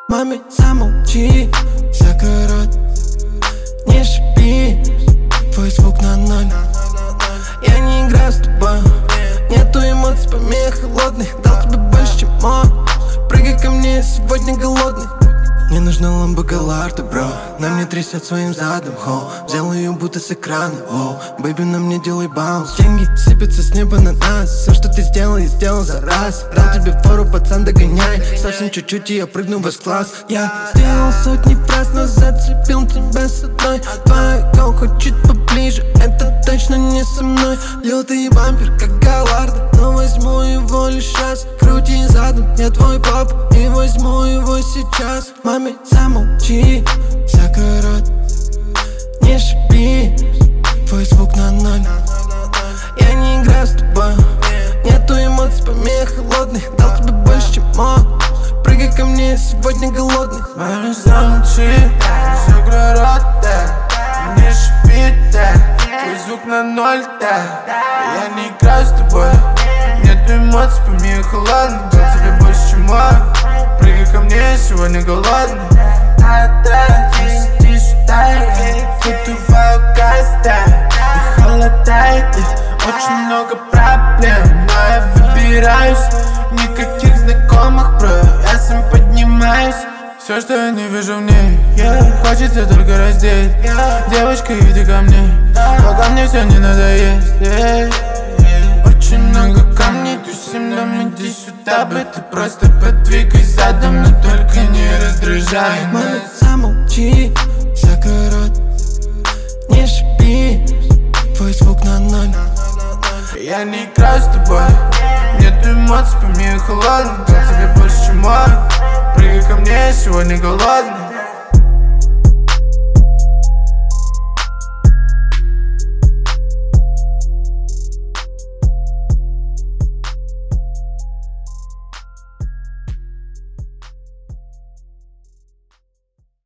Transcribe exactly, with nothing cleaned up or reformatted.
Маме, замолчи, закрой рот, не шипи, твой звук на ноль. Я не играю с тобой, нету эмоций, помех холодный. Дал тебе больше, чем мог, прыгай ко мне, сегодня голодный. Мне нужна ламба Галарда, бро. На мне трясет своим задом, хоу. Взял ее будто с экрана, воу. Бэйби, на мне делай баунс. Деньги сыпятся с неба на нас. Все, что ты сделал, я сделал за раз. Дал тебе фору, пацан, догоняй. Совсем чуть-чуть, и я прыгну в S-класс. Я сделал сотни фраз, но зацепил тебя с одной. Твой гол хоть чуть поближе, это точно не со мной. Лютый бампер, как Галарда, но возьму его лишь раз. Крути задом, я твой пап, и возьму его сейчас. Маме, замолчи, закрой рот, не шипи, твой звук на ноль. Я не играю с тобой, нету эмоций, помех холодный. Дал тебе больше, чем мог, прыгай ко мне, сегодня голодный. Маме, замолчи, закрой рот, да, не шипи, да, твой звук на ноль, да. Я не играю с тобой, нету эмоций, помех холодный. Дал тебе больше, чем мог, прыгай ко мне, сегодня голодный. А да, ты, ты сюда, футовая каста, и холодает, очень много проблем, но я выбираюсь. Никаких знакомых, бро, я сам поднимаюсь. Все, что я не вижу в ней, yeah. Хочется только раздеть, yeah. Девочка, иди ко мне, пока мне все не надоест, yeah. Очень много камней, тусим нам, иди сюда, бы ты просто подвигай задом, но только не раздражай нас. Маме, замолчи, закрой рот, не шипи, твой звук на ноль. Я не играю с тобой, нету эмоций, помех холодный. Дал тебе больше, чем мог, прыгай ко мне, сегодня голодный.